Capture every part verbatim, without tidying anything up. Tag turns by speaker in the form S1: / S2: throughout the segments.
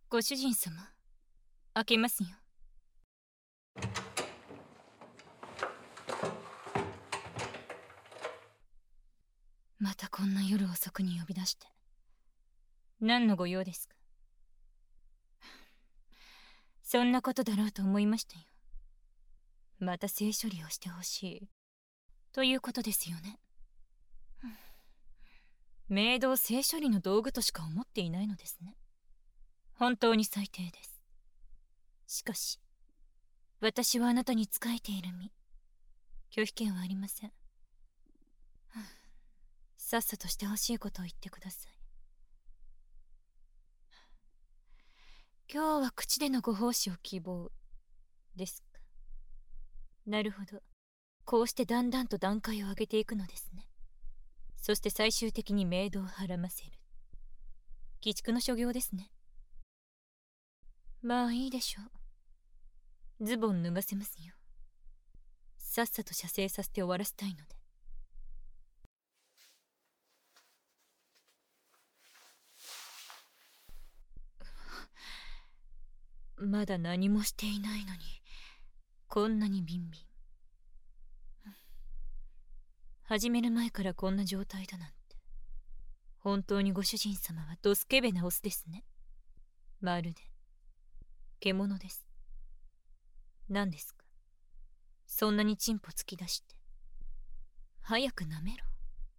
S1: ご主人様、開けますよ。またこんな夜遅くに呼び出して何のご用ですか？そんなことだろうと思いましたよ。また性処理をしてほしいということですよね。メイドを性処理の道具としか思っていないのですね。本当に最低です。しかし私はあなたに仕えている身、拒否権はありません。さっさとしてほしいことを言ってください。今日は口でのご奉仕を希望ですか？なるほど。こうしてだんだんと段階を上げていくのですね。そして最終的にメイドをはらませる。鬼畜の所業ですね。まあいいでしょう。ズボン脱がせますよ。さっさと射精させて終わらせたいので。まだ何もしていないのにこんなにビンビン。始める前からこんな状態だなんて、本当にご主人様はドスケベなオスですね。まるで獣です。何ですか、そんなにチンポ突き出して。早く舐めろ。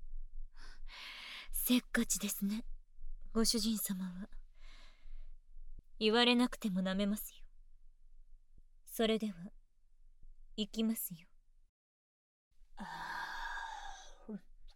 S1: せっかちですね、ご主人様は。言われなくても舐めますよ。それでは行きますよ。あー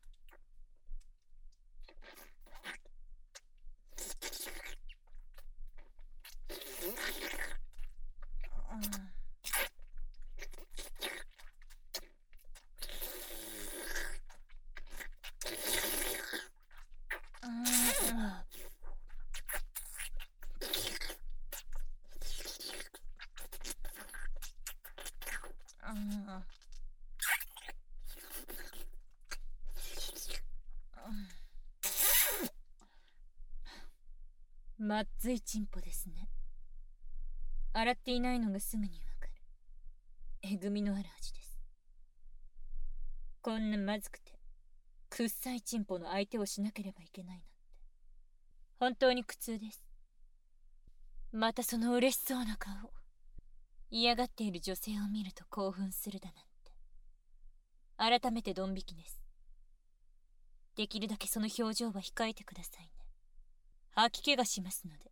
S1: まっずいチンポですね。洗っていないのがすぐにわかる。えぐみのある味です。こんなまずくてくっさいチンポの相手をしなければいけないなんて本当に苦痛です。またその嬉しそうな顔、嫌がっている女性を見ると興奮するだなんて。改めてドン引きです。できるだけその表情は控えてくださいね。吐き気がしますので。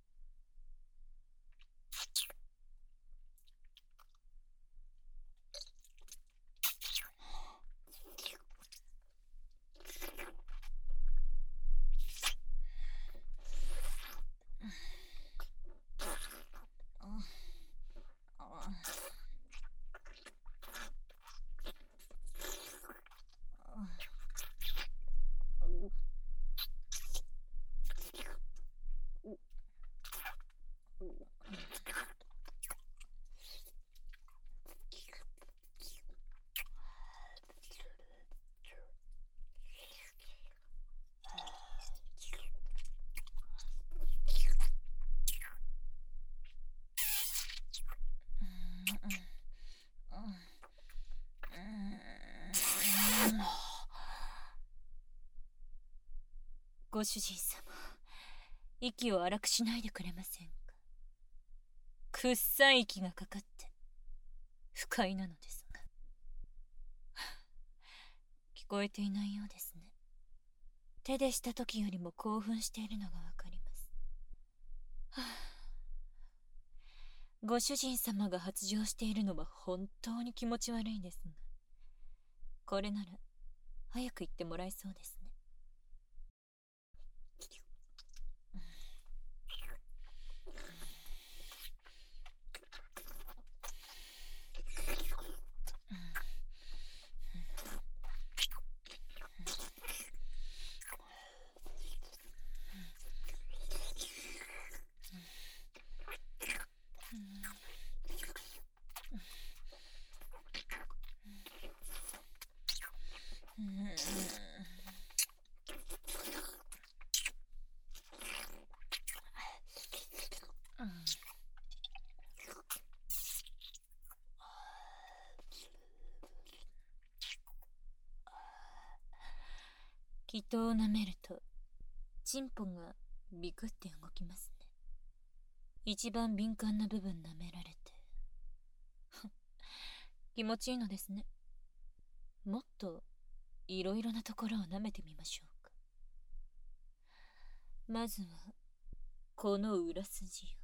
S1: ご主人様、息を荒くしないでくれませんか。くっさい息がかかって不快なのですが。聞こえていないようですね。手でした時よりも興奮しているのがわかります。はあ、ご主人様が発情しているのは本当に気持ち悪いですが、これなら早く言ってもらえそうですね。 気筒を舐めるとチンポがビクって動きますね。一番敏感な部分舐められて気持ちいいのですね。もっといろいろなところを舐めてみましょうか。まずはこの裏筋を。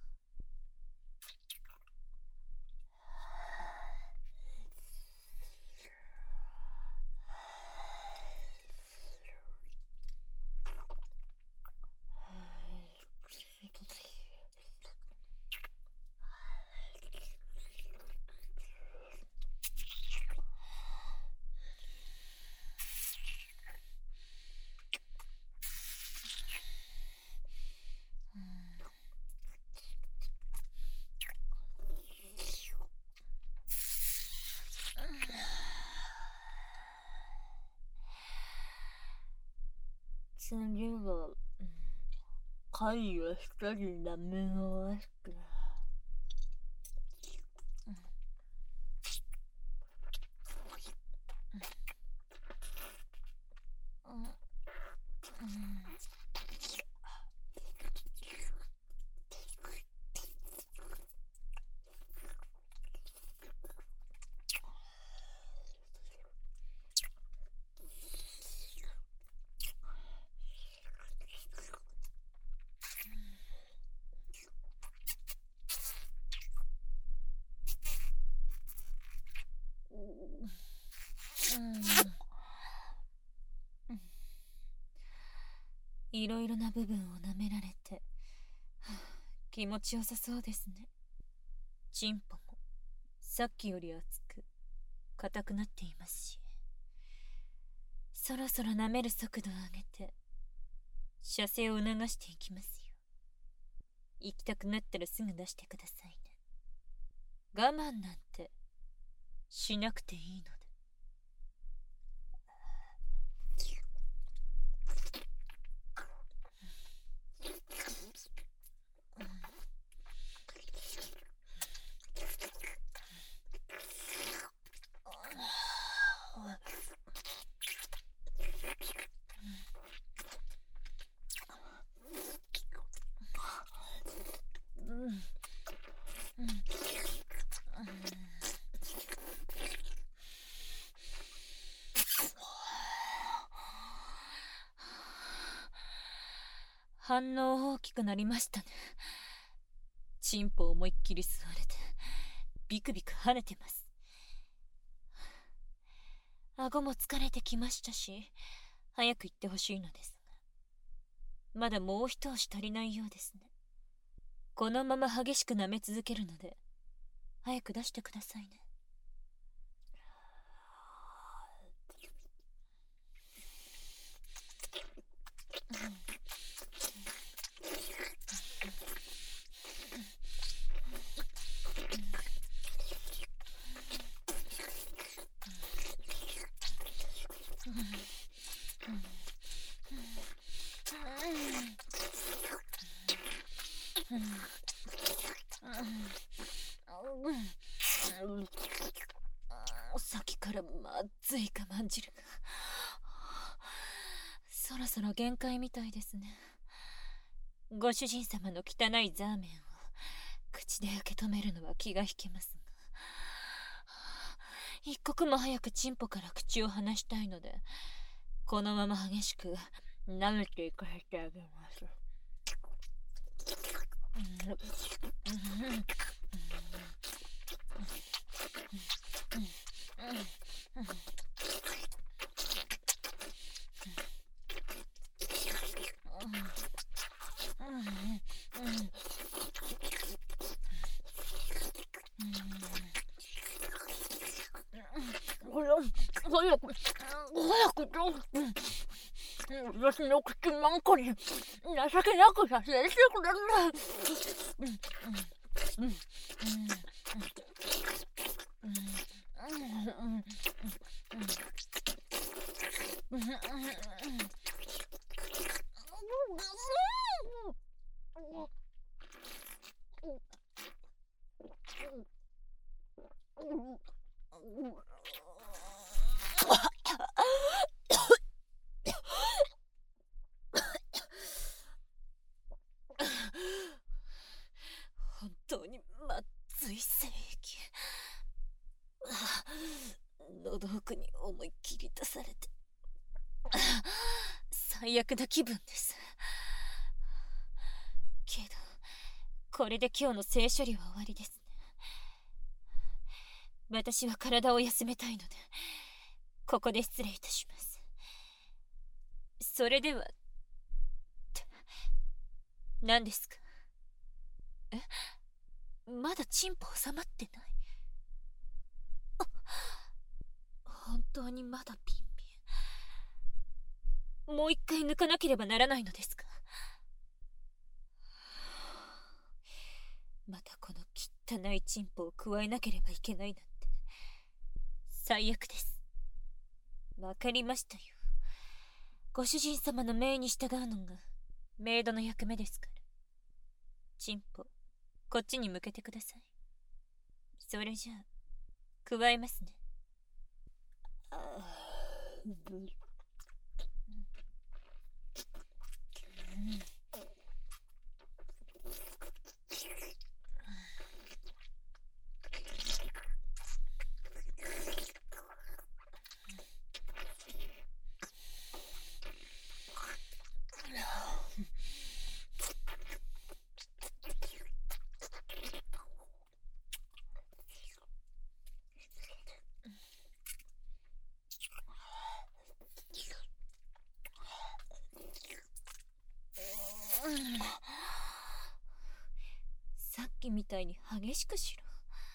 S1: 次は、貝を一人舐め回して。いろいろな部分を舐められて、はあ、気持ちよさそうですね。チンポもさっきより熱く硬くなっていますし、そろそろ舐める速度を上げて射精を促していきますよ。行きたくなったらすぐ出してくださいね。我慢なんてしなくていいので。反応大きくなりましたね。チンポ思いっきり吸われてビクビク跳ねてます。顎も疲れてきましたし、早く行ってほしいのですが、まだもう一押し足りないようですね。このまま激しく舐め続けるので、早く出してくださいね。さっきからまずい我慢汁が。そろそろ限界みたいですね。ご主人様の汚いザーメンを口で受け止めるのは気が引けますが、一刻も早くチンポから口を離したいので、このまま激しく舐めていかせてあげます。早く、早くどう私の口なんかに情けなくさせてください。 本当にまずい精液。喉奥に思いっきり出されて最悪な気分です。けどこれで今日の性処理は終わりですね。私は体を休めたいのでここで失礼いたします。それでは何ですか？え、まだチンポ収まってない？本当にまだビンビン。もう一回抜かなければならないのですか？またこの汚いチンポを加えなければいけないなんて最悪です。わかりましたよ。ご主人様の命に従うのがメイドの役目ですから。チンポこっちに向けてください。それじゃあ加えますね。さっきみたいに激しくしろ。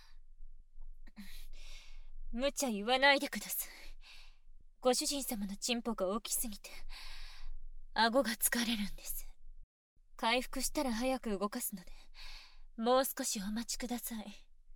S1: 無茶言わないでください。ご主人様のチンポが大きすぎて顎が疲れるんです。回復したら早く動かすのでもう少しお待ちください。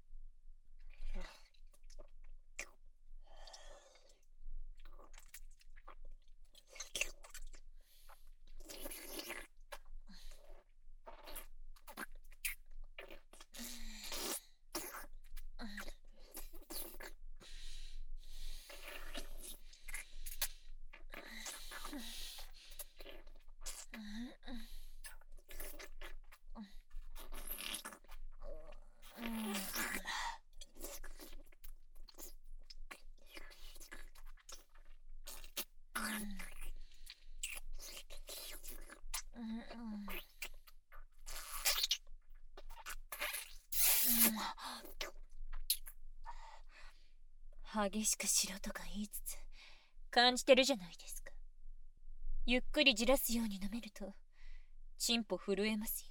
S1: 激しくしろとか言いつつ感じてるじゃないですか。ゆっくりじらすように舐めるとチンポ震えますよ。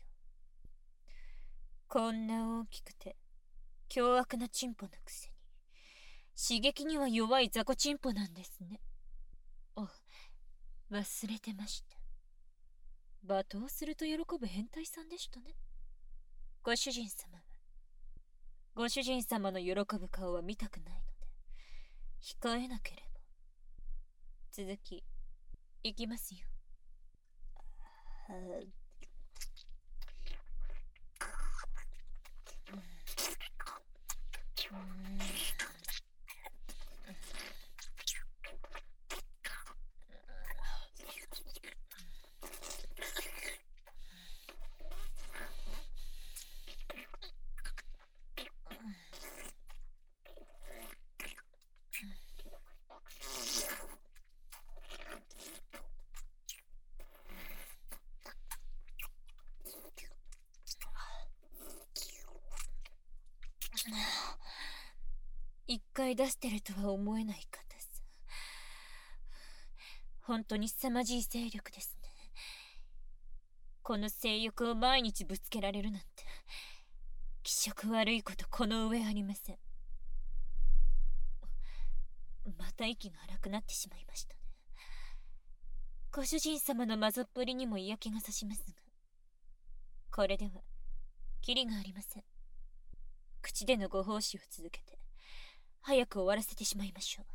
S1: こんな大きくて凶悪なチンポのくせに刺激には弱い雑魚チンポなんですね。あ、忘れてました。罵倒すると喜ぶ変態さんでしたね。ご主人様はご主人様の喜ぶ顔は見たくないので控えなければ。続きいきますよ。一回出してるとは思えない硬さ。本当に凄まじい勢力ですね。この性欲を毎日ぶつけられるなんて気色悪いことこの上ありません。また息が荒くなってしまいましたね。ご主人様のマゾっぷりにも嫌気がさしますが、これではキリがありません。口でのご奉仕を続けて早く終わらせてしまいましょう。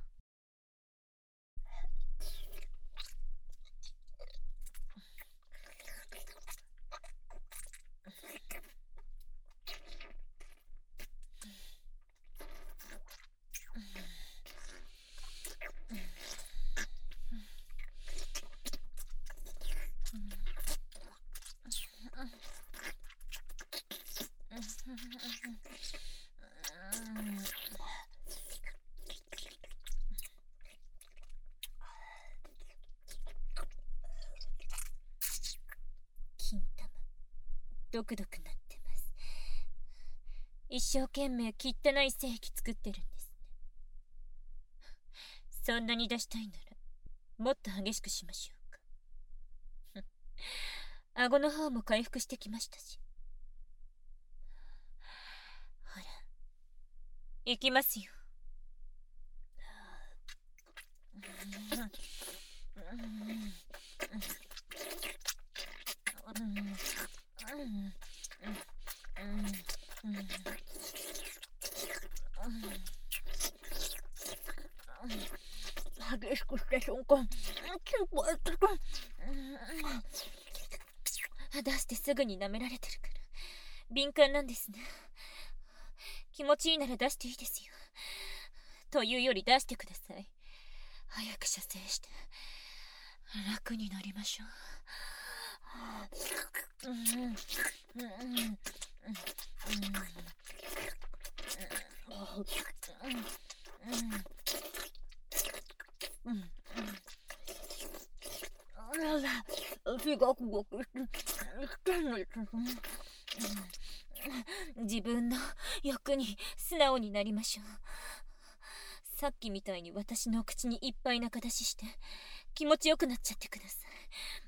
S1: 金玉ドクドクなってます。一生懸命汚い精液作ってるんですね。そんなに出したいならもっと激しくしましょうか。顎の方も回復してきましたし。ほら行きますよ。激しくした瞬間、出してすぐに舐められてるから敏感なんですね。気持ちいいなら出していいですよ。というより出してください。早く射精して楽になりましょう。自分の欲に素直になりましょう。さっきみたいに私の口にいっぱい中出しして気持ちよくなっちゃってください。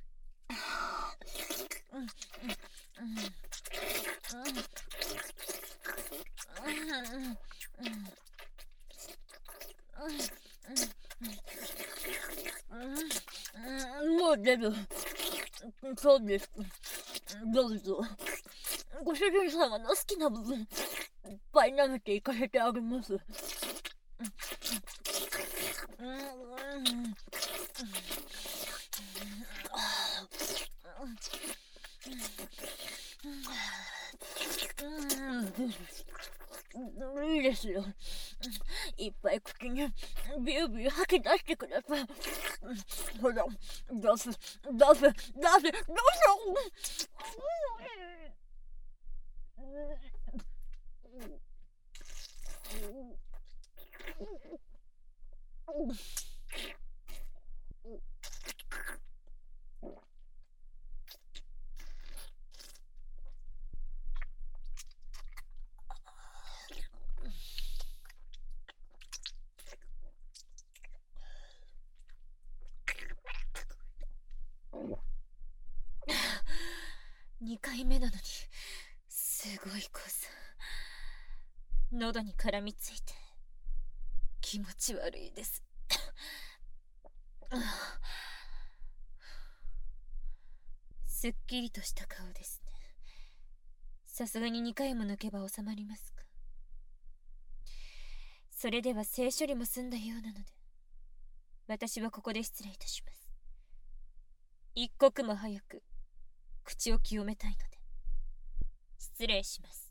S1: もう出る。そうです。どうぞ。ご主人様の好きな部分いっぱい舐めていかせてあげます。いいですよ。いっぱい口にビュービュー吐き出してください。ほら、出す、出す、出す、出す。にかいめなのにすごい濃さ。喉に絡みついて気持ち悪いです。すっきりとした顔ですね。さすがににかいも抜けば収まりますか。それでは性処理も済んだようなので私はここで失礼いたします。一刻も早く口を清めたいので失礼します。